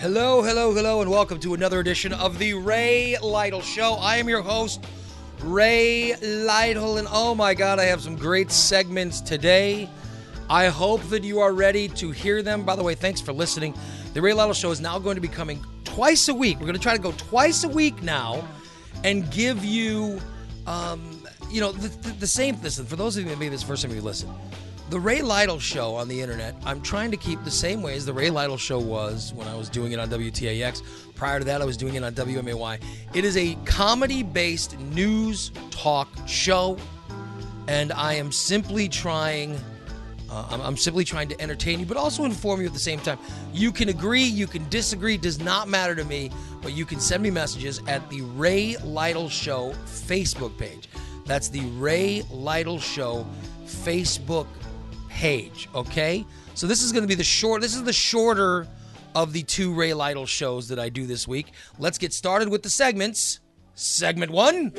Hello, hello, hello, and welcome to another edition of the Ray Lytle Show. I am your host, Ray Lytle, and oh my God, I have some great segments today. I hope that you are ready to hear them. By the way, thanks for listening. The Ray Lytle Show is now going to be coming twice a week. We're going to try to go twice a week now and give you, the same. Listen, for those of you that maybe this is the first time you listen, the Ray Lytle Show on the internet, I'm trying to keep the same way as the Ray Lytle Show was when I was doing it on WTAX. Prior to that, I was doing it on WMAY. It is a comedy-based news talk show, and I am simply trying... I'm simply trying to entertain you, but also inform you at the same time. You can agree, you can disagree, does not matter to me, but you can send me messages at the Ray Lytle Show Facebook page. That's the Ray Lytle Show Facebook page, okay? So this is going to be the shorter of the two Ray Lytle shows that I do this week. Let's get started with the segments. Segment one.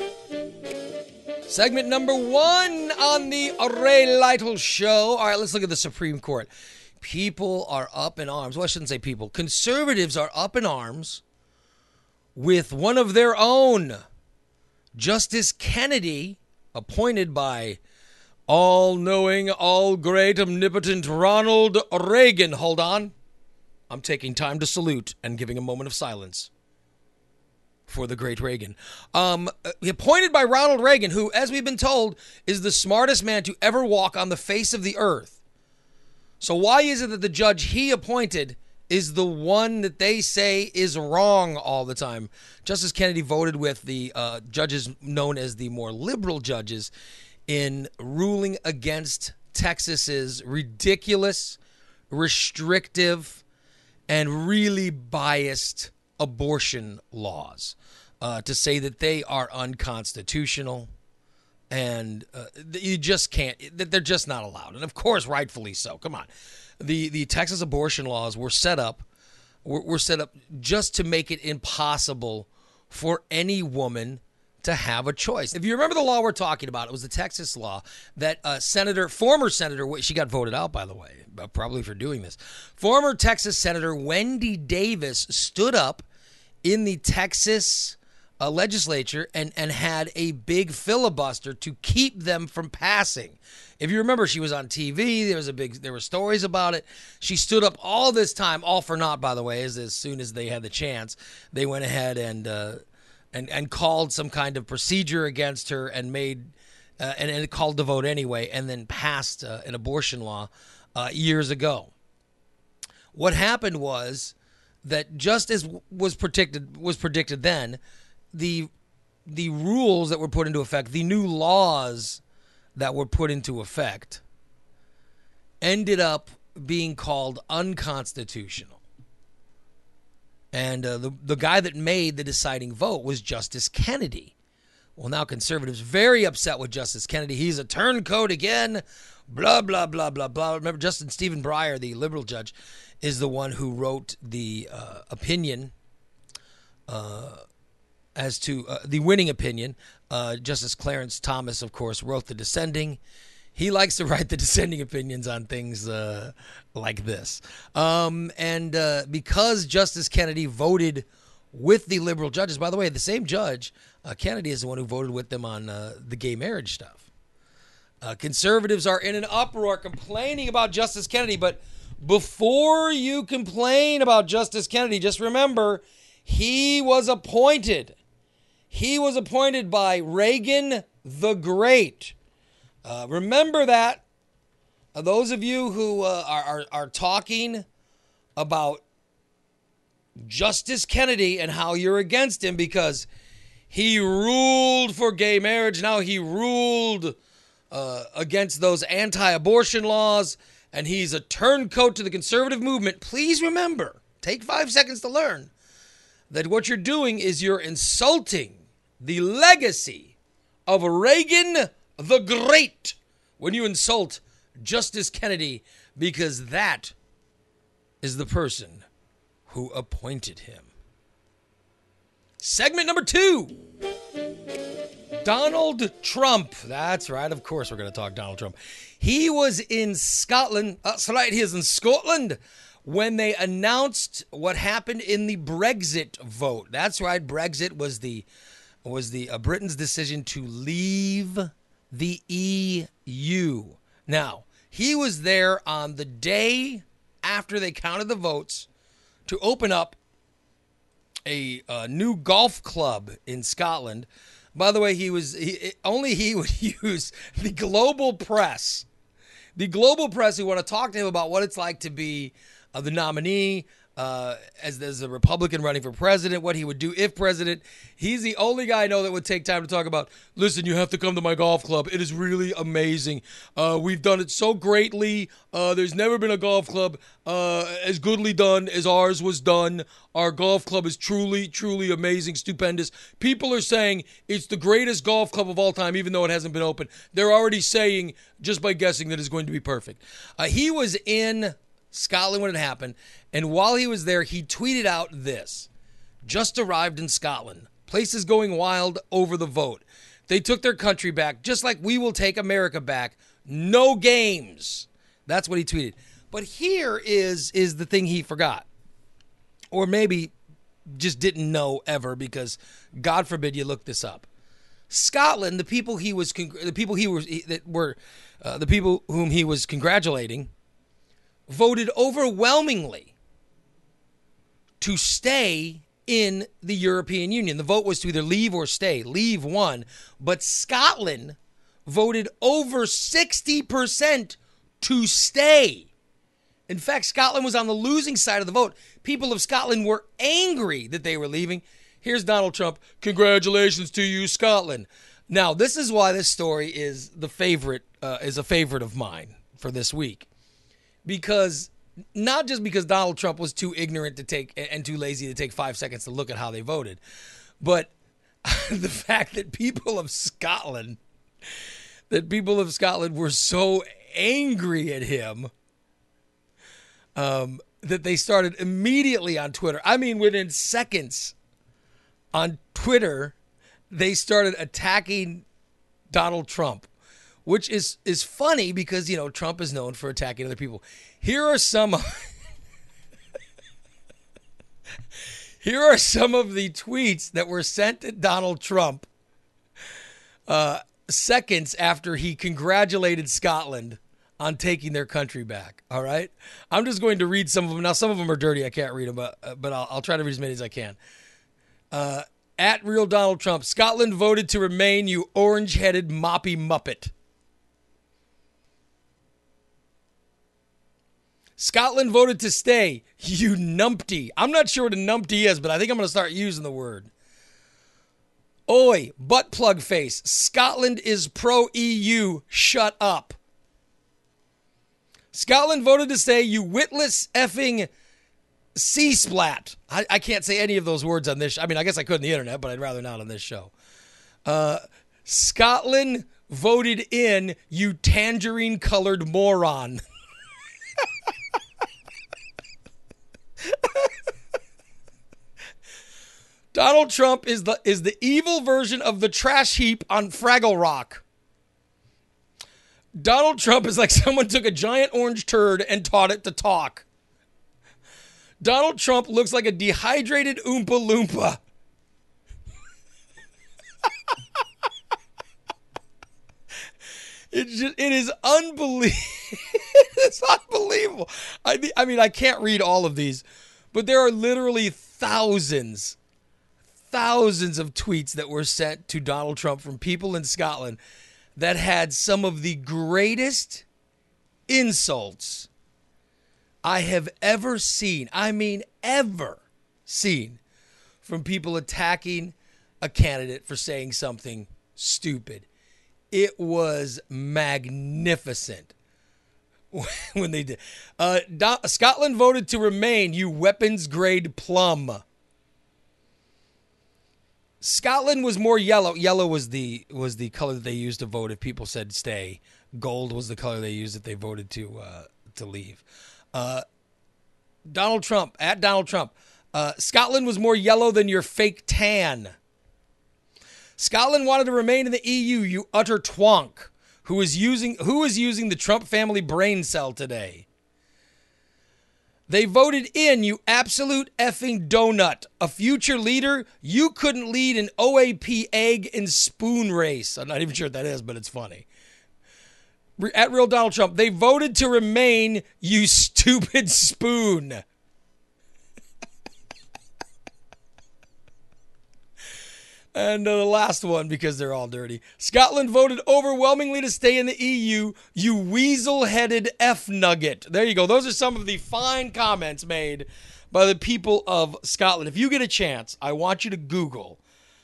Segment number one on the Ray Lytle Show. All right, let's look at the Supreme Court. People are up in arms. Well, I shouldn't say people. Conservatives are up in arms with one of their own, Justice Kennedy, appointed by all-knowing, all-great, omnipotent Ronald Reagan. Hold on. I'm taking time to salute and giving a moment of silence for the great Reagan. Appointed by Ronald Reagan, who, as we've been told, is the smartest man to ever walk on the face of the earth. So why is it that the judge he appointed is the one that they say is wrong all the time? Justice Kennedy voted with the judges known as the more liberal judges in ruling against Texas's ridiculous, restrictive, and really biased abortion laws, to say that they are unconstitutional and you just can't, that they're just not allowed. And of course, rightfully so. Come on. The Texas abortion laws were set up just to make it impossible for any woman to have a choice. If you remember the law we're talking about, it was the Texas law that former Senator, she got voted out, by the way, probably for doing this. Former Texas Senator Wendy Davis stood up in the Texas legislature and had a big filibuster to keep them from passing. If you remember, she was on TV. There were stories about it. She stood up all this time, all for naught, by the way, as soon as they had the chance, they went ahead and called some kind of procedure against her and made and called the vote anyway, and then passed an abortion law years ago. What happened was that, just as was predicted then, the rules that were put into effect, the new laws that were put into effect, ended up being called unconstitutional. And the guy that made the deciding vote was Justice Kennedy. Well, now conservatives very upset with Justice Kennedy. He's a turncoat again, blah, blah, blah, blah, blah. Remember, Justice Stephen Breyer, the liberal judge, is the one who wrote the opinion as to the winning opinion. Justice Clarence Thomas, of course, wrote the dissenting. He likes to write the dissenting opinions on things like this. Because Justice Kennedy voted with the liberal judges, by the way, the same judge, Kennedy, is the one who voted with them on the gay marriage stuff. Conservatives are in an uproar complaining about Justice Kennedy, but before you complain about Justice Kennedy, just remember, he was appointed. He was appointed by Reagan the Great. Remember that. Those of you who are talking about Justice Kennedy and how you're against him because he ruled for gay marriage, now he ruled against those anti-abortion laws, and he's a turncoat to the conservative movement, please remember, take 5 seconds to learn, that what you're doing is you're insulting the legacy of Reagan the Great when you insult Justice Kennedy, because that is the person who appointed him. Segment number 2. Donald Trump. That's right. Of course we're going to talk Donald Trump. He was in Scotland. That's right. He is in Scotland when they announced what happened in the Brexit vote. That's right, Brexit was the Britain's decision to leave the EU. Now, he was there on the day after they counted the votes to open up a new golf club in Scotland. By the way, only he would use the global press. The global press who want to talk to him about what it's like to be the nominee as a Republican running for president, what he would do if president. He's the only guy I know that would take time to talk about, listen, you have to come to my golf club. It is really amazing. We've done it so greatly. There's never been a golf club as goodly done as ours was done. Our golf club is truly, truly amazing, stupendous. People are saying it's the greatest golf club of all time, even though it hasn't been open. They're already saying, just by guessing, that it's going to be perfect. He was in Scotland when it happened, and while he was there, he tweeted out this: just arrived in Scotland. Place is going wild over the vote. They took their country back, just like we will take America back. No games. That's what he tweeted. But here is the thing he forgot, or maybe just didn't know ever, because God forbid you look this up. Scotland, the people whom he was congratulating, voted overwhelmingly to stay in the European Union. The vote was to either leave or stay. Leave won, but Scotland voted over 60% to stay. In fact, Scotland was on the losing side of the vote. People of Scotland were angry that they were leaving. Here's Donald Trump. Congratulations to you, Scotland. Now, this is why this story is a favorite of mine for this week. Because not just because Donald Trump was too ignorant to take and too lazy to take 5 seconds to look at how they voted, but the fact that people of Scotland were so angry at him that they started immediately on Twitter. I mean, within seconds on Twitter, they started attacking Donald Trump, which is funny because, you know, Trump is known for attacking other people. Here are some of the tweets that were sent to Donald Trump seconds after he congratulated Scotland on taking their country back. All right? I'm just going to read some of them. Now, some of them are dirty. I can't read them, but I'll try to read as many as I can. At Real Donald Trump, Scotland voted to remain, you orange-headed moppy muppet. Scotland voted to stay, you numpty. I'm not sure what a numpty is, but I think I'm going to start using the word. Oi, butt plug face. Scotland is pro-EU. Shut up. Scotland voted to stay, you witless effing C-splat. I can't say any of those words on this. I mean, I guess I could on the internet, but I'd rather not on this show. Scotland voted in, you tangerine-colored moron. Donald Trump is the evil version of the trash heap on Fraggle Rock. Donald Trump is like someone took a giant orange turd and taught it to talk. Donald Trump looks like a dehydrated Oompa Loompa. It is unbelievable. It's unbelievable. I mean, I can't read all of these, but there are literally thousands of tweets that were sent to Donald Trump from people in Scotland that had some of the greatest insults I have ever seen. I mean, ever seen from people attacking a candidate for saying something stupid. It was magnificent when they did. Scotland voted to remain, you weapons-grade plum. Scotland was more yellow. Yellow was the color that they used to vote if people said stay. Gold was the color they used if they voted to leave. Donald Trump, at Donald Trump. Scotland was more yellow than your fake tan. Scotland wanted to remain in the EU, you utter twonk. Who is using the Trump family brain cell today? They voted in, you absolute effing donut. A future leader, you couldn't lead an OAP egg and spoon race. I'm not even sure what that is, but it's funny. At Real Donald Trump, they voted to remain, you stupid spoon. And the last one, because they're all dirty. Scotland voted overwhelmingly to stay in the EU, you weasel-headed F-nugget. There you go. Those are some of the fine comments made by the people of Scotland. If you get a chance, I want you to Google.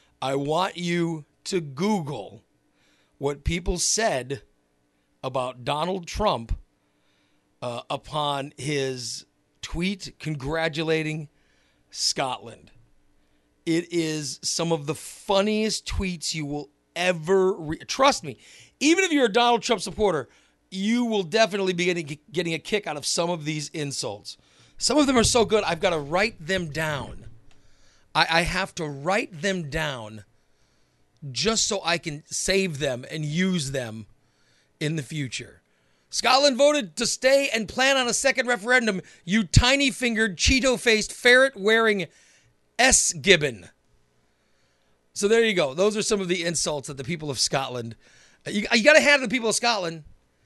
What people said about Donald Trump upon his tweet congratulating Scotland. It is some of the funniest tweets you will ever read. Trust me, even if you're a Donald Trump supporter, you will definitely be getting a kick out of some of these insults. Some of them are so good, I've got to write them down. I have to write them down just so I can save them and use them in the future. Scotland voted to stay and plan on a second referendum, you tiny-fingered, Cheeto-faced, ferret-wearing S-Gibbon. So there you go. Those are some of the insults that the people of Scotland... You got to hand the people of Scotland.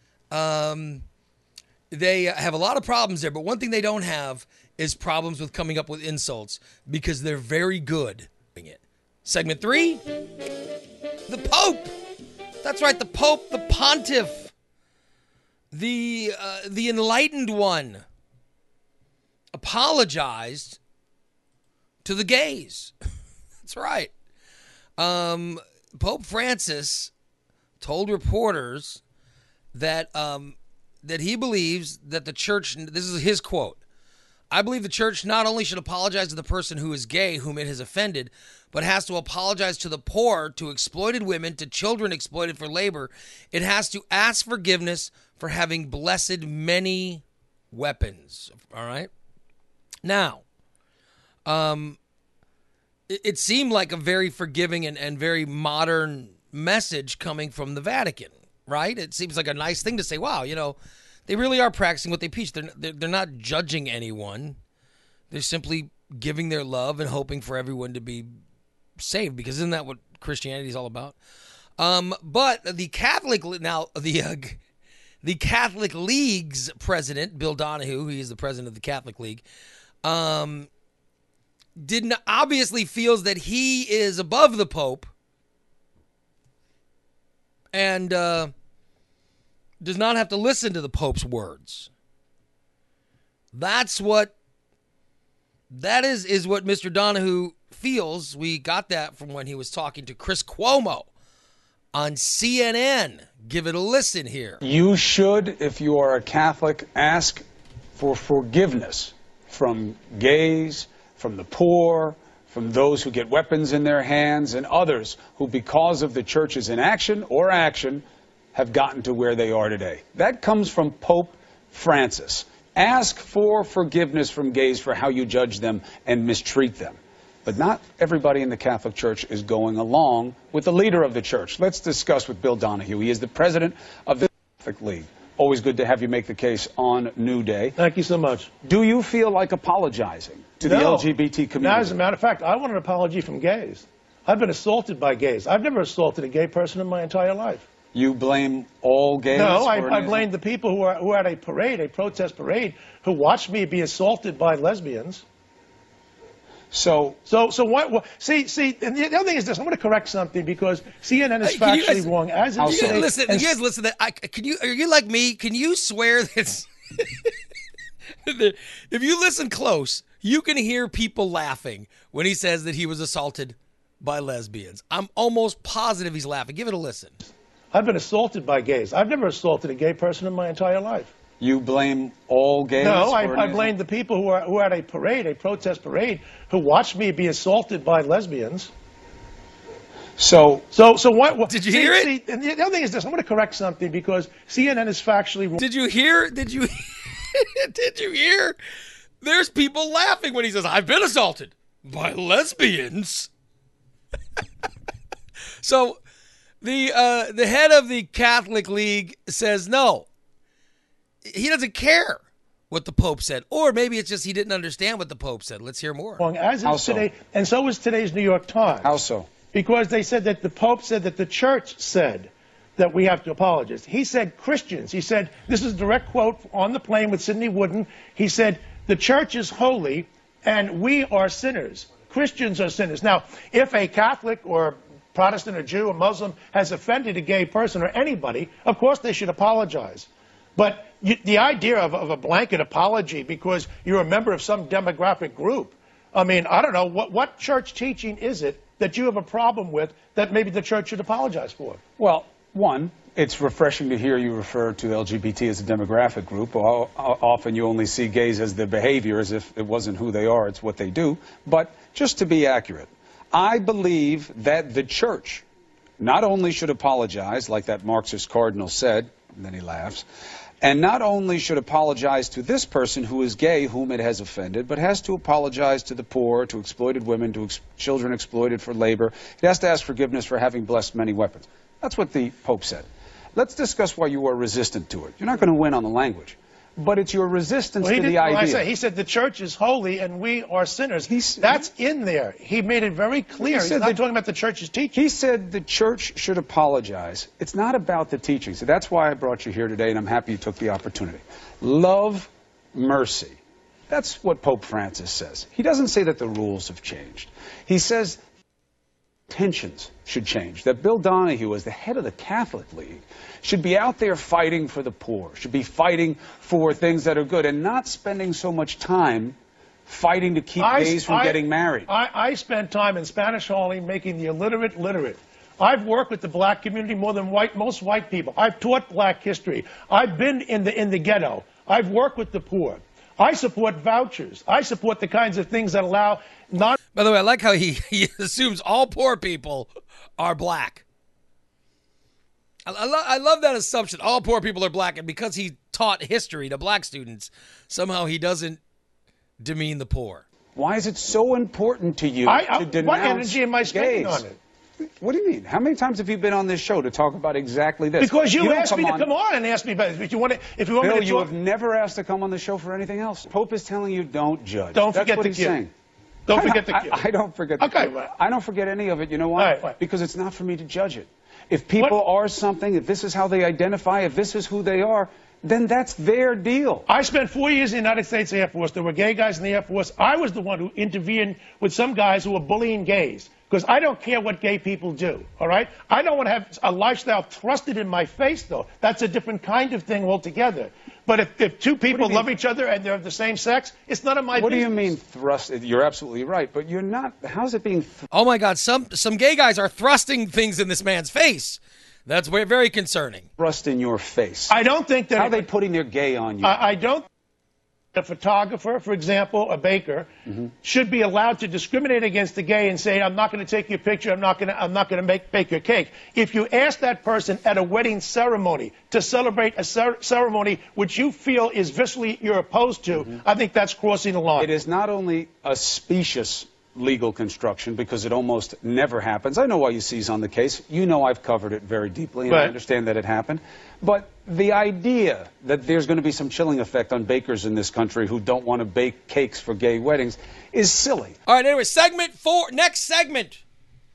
They have a lot of problems there, but one thing they don't have is problems with coming up with insults because they're very good doing it. Segment 3, the Pope. That's right, the Pope, the Pontiff, the enlightened one, apologized to the gays. That's right. Pope Francis told reporters that that he believes that the church, this is his quote, I believe the church not only should apologize to the person who is gay, whom it has offended, but has to apologize to the poor, to exploited women, to children exploited for labor. It has to ask forgiveness for having blessed many weapons. All right? Now, it seemed like a very forgiving and very modern message coming from the Vatican, right? It seems like a nice thing to say, wow, you know, they really are practicing what they preach. They're not judging anyone. They're simply giving their love and hoping for everyone to be saved, because isn't that what Christianity is all about? But the Catholic, now the Catholic League's president, Bill Donahue, he is the president of the Catholic League, obviously feels that he is above the Pope and does not have to listen to the Pope's words. That is what Mr. Donahue feels. We got that from when he was talking to Chris Cuomo on CNN. Give it a listen here. You should, if you are a Catholic, ask for forgiveness from gays, from the poor, from those who get weapons in their hands, and others who, because of the church's inaction or action, have gotten to where they are today. That comes from Pope Francis. Ask for forgiveness from gays for how you judge them and mistreat them. But not everybody in the Catholic Church is going along with the leader of the church. Let's discuss with Bill Donahue. He is the president of the Catholic League. Always good to have you make the case on New Day. Thank you so much. Do you feel like apologizing to the LGBT community? No, as a matter of fact, I want an apology from gays. I've been assaulted by gays. I've never assaulted a gay person in my entire life. You blame all gays? No, I blame the people who are at a parade, a protest parade, who watched me be assaulted by lesbians. So what? See, and the other thing is this. I'm going to correct something because CNN is factually wrong. As you guys listen. Are you like me? Can you swear that if you listen close, you can hear people laughing when he says that he was assaulted by lesbians? I'm almost positive he's laughing. Give it a listen. I've been assaulted by gays. I've never assaulted a gay person in my entire life. You blame all gays? No, I blame the people who are at a parade, a protest parade, who watched me be assaulted by lesbians. So what? Did you hear it? See, and the other thing is this. I'm going to correct something because CNN is factually wrong. Did you hear? Did you hear? There's people laughing when he says, "I've been assaulted by lesbians." So the head of the Catholic League says no. He doesn't care what the Pope said. Or maybe it's just he didn't understand what the Pope said. Let's hear more. As is today, and so is today's New York Times. How so? Because they said that the Pope said that the church said that we have to apologize. He said Christians. He said, this is a direct quote on the plane with Sidney Wooden. He said, the church is holy and we are sinners. Christians are sinners. Now, if a Catholic or Protestant or Jew or Muslim has offended a gay person or anybody, of course they should apologize. But the idea of a blanket apology because you're a member of some demographic group, I mean, I don't know, what church teaching is it that you have a problem with that maybe the church should apologize for? Well, one, it's refreshing to hear you refer to LGBT as a demographic group. Often you only see gays as their behavior, as if it wasn't who they are, it's what they do. But just to be accurate, I believe that the church not only should apologize, like that Marxist cardinal said, and then he laughs, and not only should apologize to this person who is gay, whom it has offended, but has to apologize to the poor, to exploited women, to children exploited for labor. It has to ask forgiveness for having blessed many weapons. That's what the Pope said. Let's discuss why you are resistant to it. You're not going to win on the language, but it's your resistance to the idea. He said the church is holy and we are sinners. That's in there. He made it very clear. He's not talking about the church's teaching. He said the church should apologize. It's not about the teaching. So that's why I brought you here today, and I'm happy you took the opportunity. Love, mercy. That's what Pope Francis says. He doesn't say that the rules have changed. He says tensions should change, that Bill Donahue, as the head of the Catholic League, should be out there fighting for the poor, should be fighting for things that are good, and not spending so much time fighting to keep gays from getting married. I spent time in Spanish Harlem making the illiterate literate. I've worked with the black community more than most white people. I've taught black history. I've been in the ghetto. I've worked with the poor. I support vouchers. I support the kinds of things that allow not... By the way, I like how he assumes all poor people are black. I love that assumption. All poor people are black, and because he taught history to black students, somehow he doesn't demean the poor. Why is it so important to you to denounce what energy am I spending on it? What do you mean? How many times have you been on this show to talk about exactly this? Because you asked me to come on and ask me about it. If you want me to Bill, you have never asked to come on the show for anything else. Pope is telling you don't judge. Don't forget the kid. Don't forget the kid. I don't forget the kid. Well. I don't forget any of it. You know why? Right. Because it's not for me to judge it. If people are something, if this is how they identify, if this is who they are, then that's their deal. I spent 4 years in the United States Air Force. There were gay guys in the Air Force. I was the one who intervened with some guys who were bullying gays. Because I don't care what gay people do, all right? I don't want to have a lifestyle thrusted in my face, though. That's a different kind of thing altogether. But if two people love each other and they're of the same sex, it's none of my business. What do you mean thrust? You're absolutely right, but you're not. How's it being? Oh my God! Some gay guys are thrusting things in this man's face. That's very concerning. Thrust in your face. I don't think that. How are they putting their gay on you? I don't. A photographer, for example, a baker, should be allowed to discriminate against the gay and say, "I'm not going to take your picture. I'm not going to bake your cake." If you ask that person at a wedding ceremony to celebrate a ceremony which you feel is viscerally you're opposed to, I think that's crossing the line. It is not only a specious legal construction, because it almost never happens. I know why you seize on the case. You know I've covered it very deeply, and I understand that it happened. But the idea that there's going to be some chilling effect on bakers in this country who don't want to bake cakes for gay weddings is silly. All right, anyway, segment 4. Next segment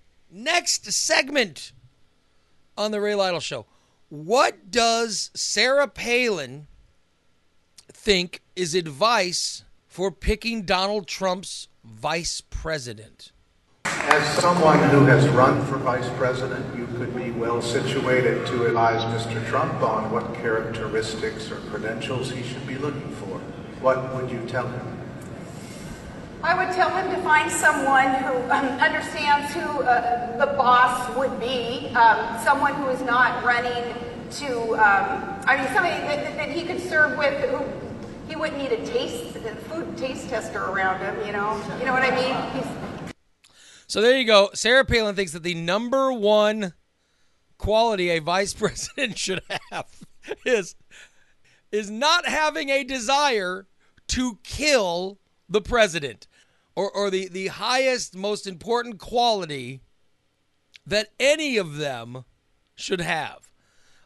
on the Ray Lytle Show. What does Sarah Palin think is advice for picking Donald Trump's vice president? As someone who has run for vice president, you could be well situated to advise Mr. Trump on what characteristics or credentials he should be looking for. What would you tell him? I would tell him to find someone who understands who the boss would be, someone who is not running to, somebody that he could serve with, who he wouldn't need a food taste tester around him, you know what I mean? So there you go. Sarah Palin thinks that the number one quality a vice president should have is not having a desire to kill the president, or the highest, most important quality that any of them should have.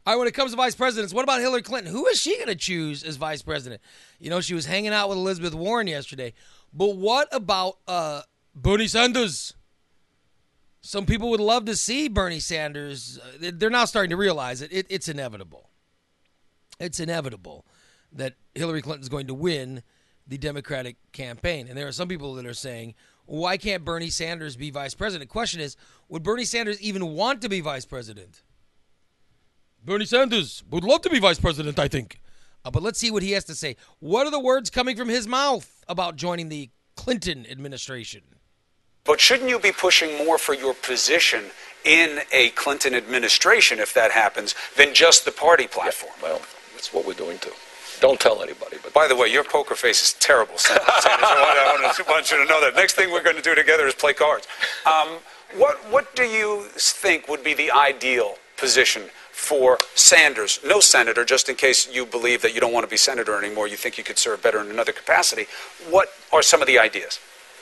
All right, when it comes to vice presidents, what about Hillary Clinton? Who is she going to choose as vice president? You know, she was hanging out with Elizabeth Warren yesterday. But what about Bernie Sanders? Some people would love to see Bernie Sanders. They're now starting to realize it. It's inevitable. It's inevitable that Hillary Clinton is going to win the Democratic campaign. And there are some people that are saying, why can't Bernie Sanders be vice president? The question is, would Bernie Sanders even want to be vice president? Bernie Sanders would love to be vice president, I think. But let's see what he has to say. What are the words coming from his mouth about joining the Clinton administration? But shouldn't you be pushing more for your position in a Clinton administration, if that happens, than just the party platform? Yeah, well, that's what we're doing too. Don't tell anybody. But by the way, your poker face is terrible, Sanders. I want you to know that. Next thing we're going to do together is play cards. What do you think would be the ideal position for Sanders? No senator, just in case you believe that you don't want to be senator anymore, you think you could serve better in another capacity. What are some of the ideas?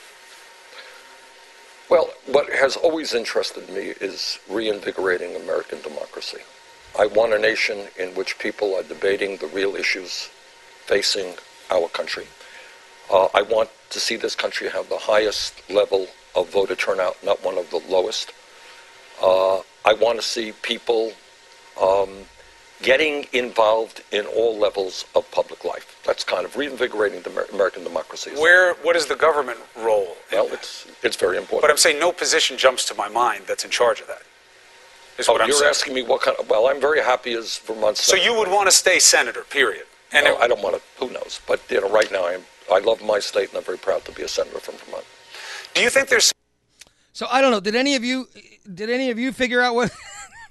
Well, what has always interested me is reinvigorating American democracy. I want a nation in which people are debating the real issues facing our country. I want to see this country have the highest level of voter turnout, not one of the lowest. I want to see people getting involved in all levels of public life. That's kind of reinvigorating the American democracy. What is the government role? Well, it's very important. But I'm saying no position jumps to my mind that's in charge of that. You're asking me what kind of... Well, I'm very happy as Vermont's senator. So you would want to stay senator, period? And no, I don't want to. Who knows? But right now, I love my state, and I'm very proud to be a senator from Vermont. Do you think there's... So I don't know. Did any of you figure out what...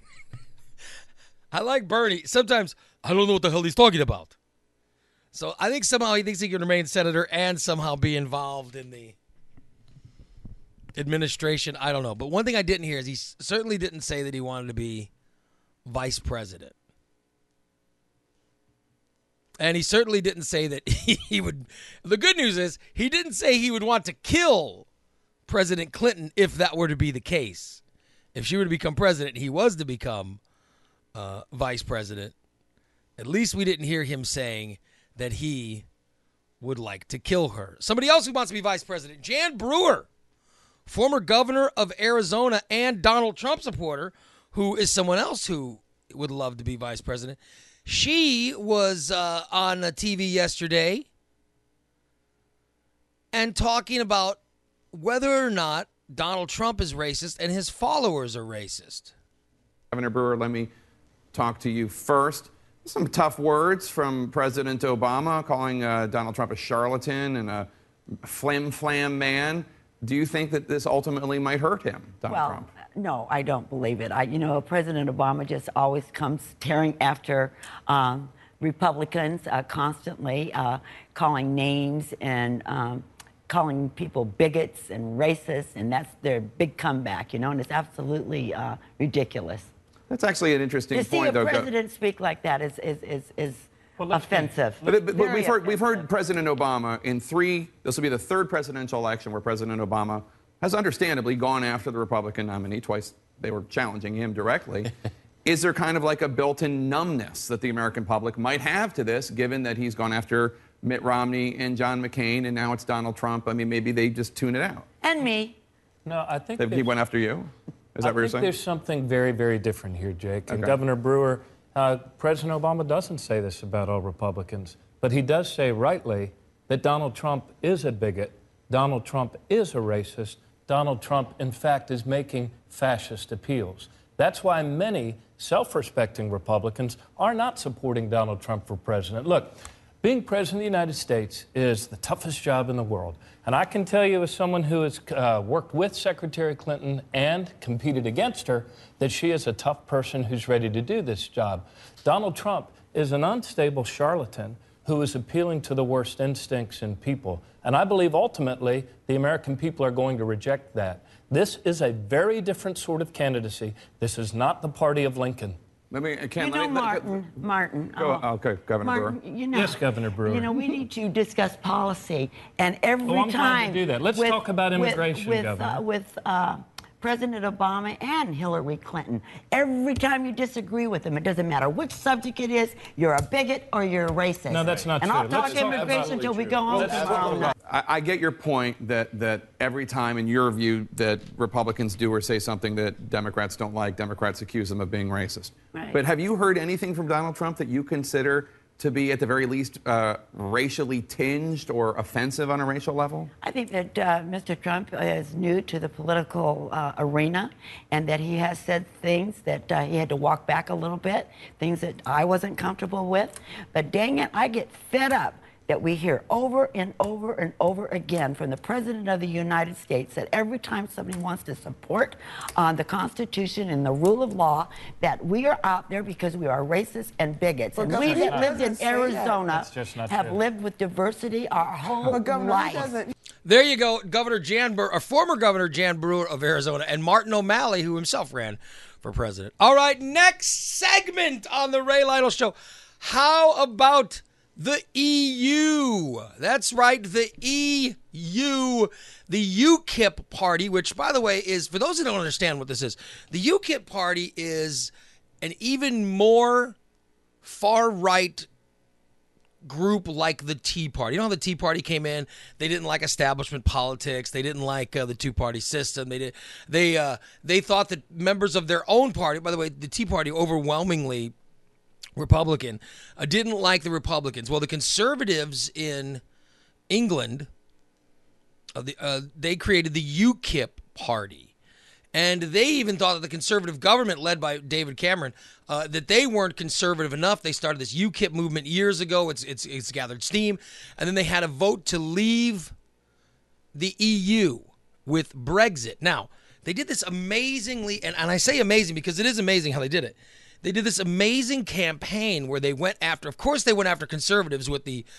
I like Bernie. Sometimes I don't know what the hell he's talking about. So I think somehow he thinks he can remain senator and somehow be involved in the administration. I don't know. But one thing I didn't hear is he certainly didn't say that he wanted to be vice president. And he certainly didn't say that he would. The good news is he didn't say he would want to kill President Clinton if that were to be the case. If she were to become president, he was to become vice president. At least we didn't hear him saying that he would like to kill her. Somebody else who wants to be vice president, Jan Brewer, former governor of Arizona and Donald Trump supporter, who is someone else who would love to be vice president. She was on TV yesterday and talking about whether or not Donald Trump is racist and his followers are racist. Governor Brewer, let me talk to you first. Some tough words from President Obama, calling Donald Trump a charlatan and a flim-flam man. Do you think that this ultimately might hurt him, Donald Trump? No, I don't believe it. President Obama just always comes tearing after Republicans constantly, calling names and calling people bigots and racists, and that's their big comeback, and it's absolutely ridiculous. That's actually an interesting point, though. To see a president speak like that is offensive. But we've heard President Obama in this will be the third presidential election where President Obama has understandably gone after the Republican nominee. Twice they were challenging him directly. Is there kind of like a built-in numbness that the American public might have to this, given that he's gone after Mitt Romney and John McCain, and now it's Donald Trump? I mean, maybe they just tune it out. And me. No, I think he went after you? Is that what you're saying? There's something very, very different here, Jake. Okay. And Governor Brewer, President Obama doesn't say this about all Republicans, but he does say rightly that Donald Trump is a bigot, Donald Trump is a racist, Donald Trump, in fact, is making fascist appeals. That's why many self-respecting Republicans are not supporting Donald Trump for president. Look, being president of the United States is the toughest job in the world. And I can tell you as someone who has worked with Secretary Clinton and competed against her, that she is a tough person who's ready to do this job. Donald Trump is an unstable charlatan who is appealing to the worst instincts in people. And I believe ultimately the American people are going to reject that. This is a very different sort of candidacy. This is not the party of Lincoln. Martin. Okay, Governor Brewer. Yes, Governor Brewer. We need to discuss policy, and every I'm time trying to do that. Let's talk about immigration, Governor. With President Obama and Hillary Clinton. Every time you disagree with them, it doesn't matter which subject it is, you're a bigot or you're a racist. No, that's not and true. I'll talk immigration until we go home tomorrow night. I get your point that every time, in your view, that Republicans do or say something that Democrats don't like, Democrats accuse them of being racist. Right. But have you heard anything from Donald Trump that you consider to be, at the very least, racially tinged or offensive on a racial level? I think that Mr. Trump is new to the political arena, and that he has said things that he had to walk back a little bit, things that I wasn't comfortable with. But dang it, I get fed up that we hear over and over and over again from the President of the United States that every time somebody wants to support the Constitution and the rule of law, that we are out there because we are racist and bigots. And we that lived in Arizona have lived with diversity our whole life. There you go, Governor Jan Brewer, or former Governor Jan Brewer of Arizona, and Martin O'Malley, who himself ran for president. All right, next segment on the Ray Lytle Show. How about the EU? That's right, the EU, the UKIP party, which, by the way, is, for those who don't understand what this is, the UKIP party is an even more far-right group like the Tea Party. You know how the Tea Party came in? They didn't like establishment politics. They didn't like the two-party system. They thought that members of their own party, by the way, the Tea Party overwhelmingly Republican, didn't like the Republicans. Well, the conservatives in England, they created the UKIP party. And they even thought that the conservative government led by David Cameron, that they weren't conservative enough. They started this UKIP movement years ago. It's gathered steam. And then they had a vote to leave the EU with Brexit. Now, they did this amazingly, and I say amazing because it is amazing how they did it. They did this amazing campaign where they went after, of course they went after conservatives with the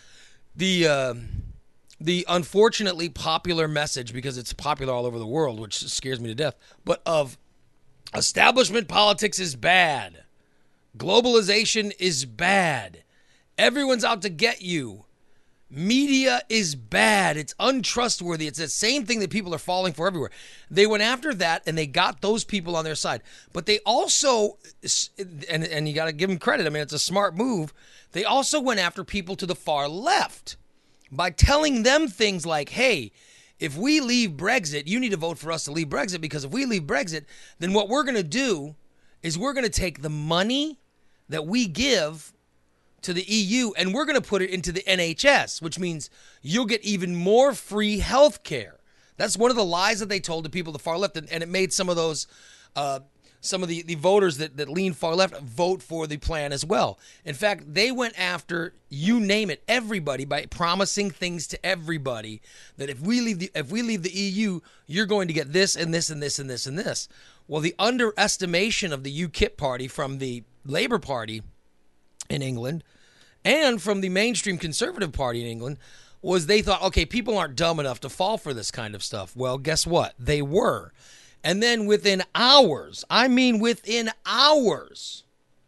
unfortunately popular message, because it's popular all over the world, which scares me to death, but of establishment politics is bad. Globalization is bad. Everyone's out to get you. Media is bad. It's untrustworthy. It's the same thing that people are falling for everywhere. They went after that, and they got those people on their side. But they also, and you got to give them credit, I mean, it's a smart move, they also went after people to the far left by telling them things like, hey, if we leave Brexit, you need to vote for us to leave Brexit, because if we leave Brexit, then what we're going to do is we're going to take the money that we give to the EU, and we're going to put it into the NHS, which means you'll get even more free health care. That's one of the lies that they told to people to the far left, and it made some of those, some of the voters that lean far left vote for the plan as well. In fact, they went after, you name it, everybody, by promising things to everybody that if we leave the EU, you're going to get this and this and this and this and this. Well, the underestimation of the UKIP party from the Labour Party in England and from the mainstream Conservative Party in England was they thought, okay, people aren't dumb enough to fall for this kind of stuff. Well, guess what? They were. And then within hours, within hours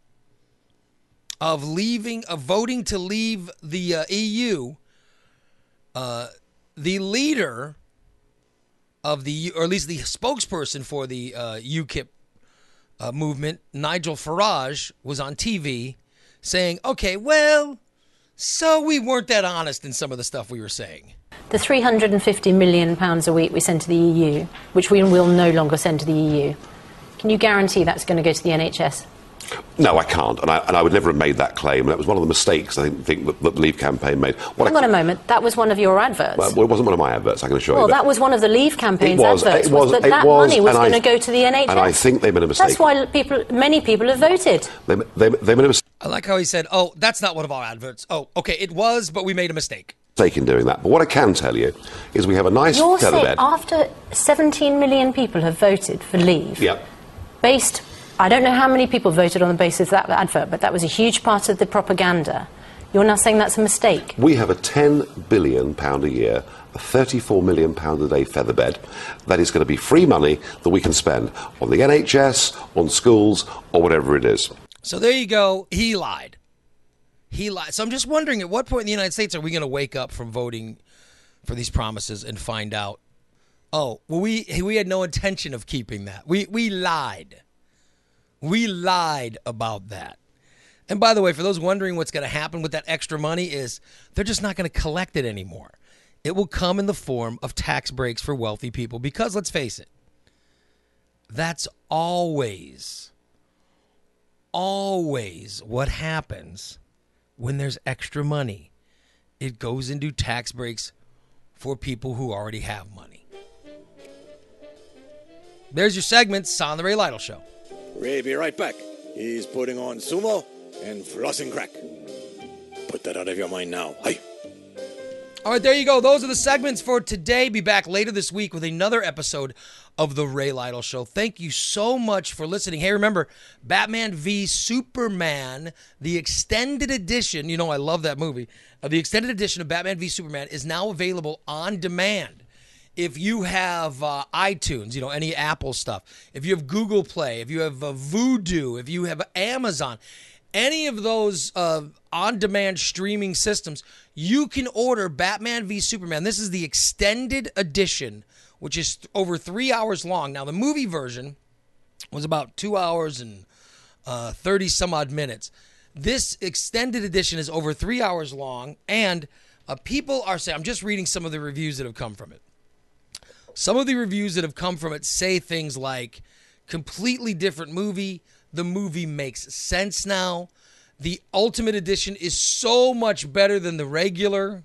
of voting to leave the EU, the leader of or at least the spokesperson for the UKIP movement, Nigel Farage, was on TV saying, okay, well, so we weren't that honest in some of the stuff we were saying. The £350 million a week we send to the EU, which we will no longer send to the EU, can you guarantee that's going to go to the NHS? No, I can't, and I would never have made that claim. That was one of the mistakes I think that the Leave campaign made. Hang on a moment, that was one of your adverts. Well, it wasn't one of my adverts, I can assure you. Well, that was one of the Leave campaign's adverts. That money was going to go to the NHS. And I think they made a mistake. That's why many people have voted. They made a mistake. I like how he said, oh, that's not one of our adverts. Oh, okay, it was, but we made a mistake. In doing that. But what I can tell you is we have a nice You're feather saying bed. After 17 million people have voted for Leave, Yep. based, I don't know how many people voted on the basis of that advert, but that was a huge part of the propaganda. You're now saying that's a mistake. We have a £10 billion a year, a £34 million a day feather bed. That is going to be free money that we can spend on the NHS, on schools, or whatever it is. So there you go. He lied. He lied. So I'm just wondering, at what point in the United States are we going to wake up from voting for these promises and find out Oh, well, we had no intention of keeping that. We lied. We lied about that. And by the way, for those wondering what's going to happen with that extra money is they're just not going to collect it anymore. It will come in the form of tax breaks for wealthy people because, let's face it, that's always what happens when there's extra money. It goes into tax breaks for people who already have money. There's your segments on The Ray Lytle Show. Ray, be right back. He's putting on sumo and flossing crack. Put that out of your mind now. Hi. All right, there you go. Those are the segments for today. Be back later this week with another episode of The Ray Lytle Show. Thank you so much for listening. Hey, remember, Batman v Superman, the extended edition, you know I love that movie, the extended edition of Batman v Superman is now available on demand. If you have iTunes, you know, any Apple stuff, if you have Google Play, if you have Vudu, if you have Amazon, any of those on-demand streaming systems, you can order Batman v Superman. This is the extended edition, which is over 3 hours long. Now, the movie version was about 2 hours and 30-some-odd minutes. This extended edition is over 3 hours long, and people are saying, I'm just reading some of the reviews that have come from it. Some of the reviews that have come from it say things like, completely different movie. The movie makes sense now. The Ultimate Edition is so much better than the regular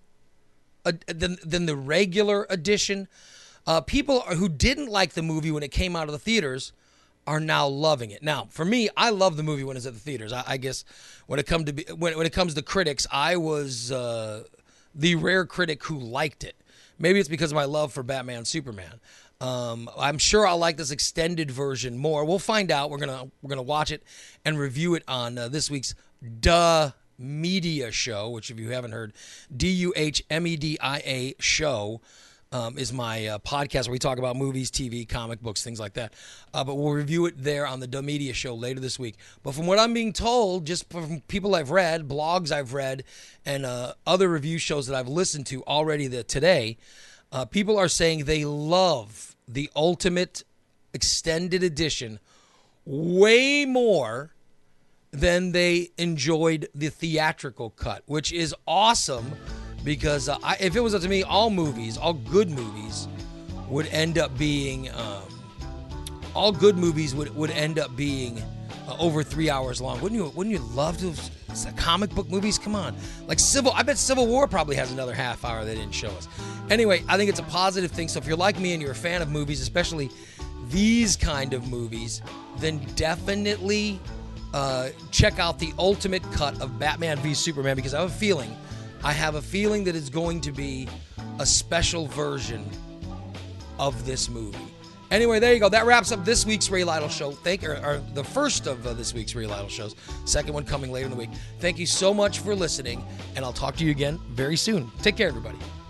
than the regular edition. People who didn't like the movie when it came out of the theaters are now loving it. Now, for me, I love the movie when it's at the theaters. I guess when it comes to critics, I was the rare critic who liked it. Maybe it's because of my love for Batman Superman. I'm sure I'll like this extended version more. We'll find out. We're gonna watch it and review it on this week's Duh Media Show, which if you haven't heard, DUHMEDIA Show is my podcast where we talk about movies, TV, comic books, things like that. But we'll review it there on the Duh Media Show later this week. But from what I'm being told, just from people I've read, blogs I've read, and other review shows that I've listened to already today, people are saying they love the Ultimate Extended Edition way more than they enjoyed the theatrical cut, which is awesome because if it was up to me, all good movies would end up being over 3 hours long. Wouldn't you love to have comic book movies? Come on. Like I bet Civil War probably has another half hour they didn't show us. Anyway, I think it's a positive thing. So if you're like me and you're a fan of movies, especially these kind of movies, then definitely check out the ultimate cut of Batman v Superman, because I have a feeling that it's going to be a special version of this movie. Anyway, there you go. That wraps up this week's Ray Lytle Show. Or the first of this week's Ray Lytle shows. Second one coming later in the week. Thank you so much for listening, and I'll talk to you again very soon. Take care, everybody.